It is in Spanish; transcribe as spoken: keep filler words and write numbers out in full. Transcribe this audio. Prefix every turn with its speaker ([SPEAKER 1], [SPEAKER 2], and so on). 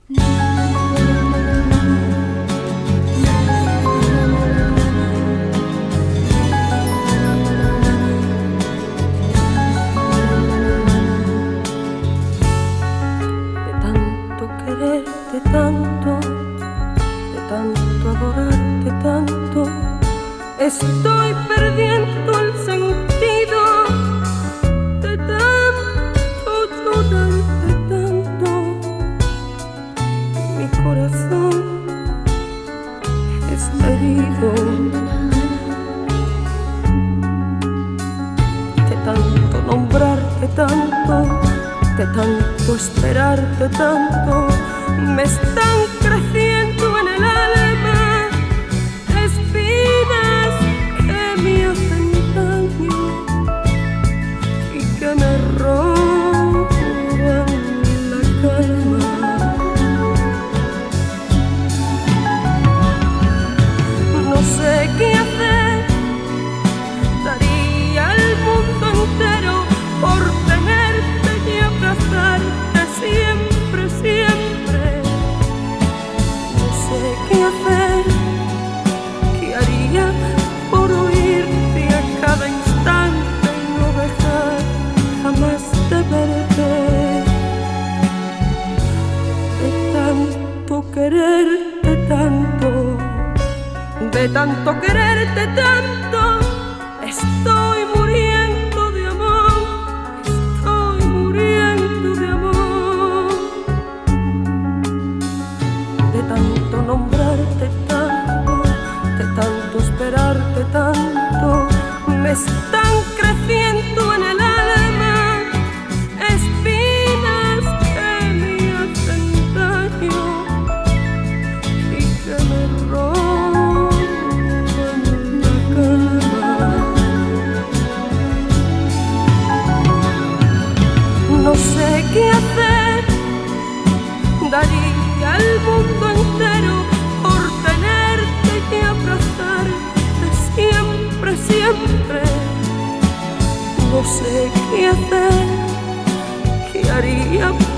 [SPEAKER 1] De tanto, de tanto adorarte tanto, estoy perdiendo el sentido. De tanto llorarte tanto, mi corazón está herido. De tanto nombrarte tanto, de tanto esperarte tanto, me están creciendo en el alma espinas que me hacen daño y que me roban la calma. No sé qué hacer, daría el mundo entero por tenerte y abrazarte siempre, siempre. ¿Qué hacer? ¿Qué haría por oírte a cada instante y no dejar jamás de verte? De tanto quererte tanto, de tanto quererte tanto, estoy muriendo de amor, estoy muriendo de amor. De tanto nombrarte tanto, de tanto esperarte tanto, me están creciendo en el alma espinas que me hacen daño y que me roban la calma. No sé qué hacer, daría al mundo entero por tenerte y abrazarte siempre, siempre. No sé qué hacer, qué haría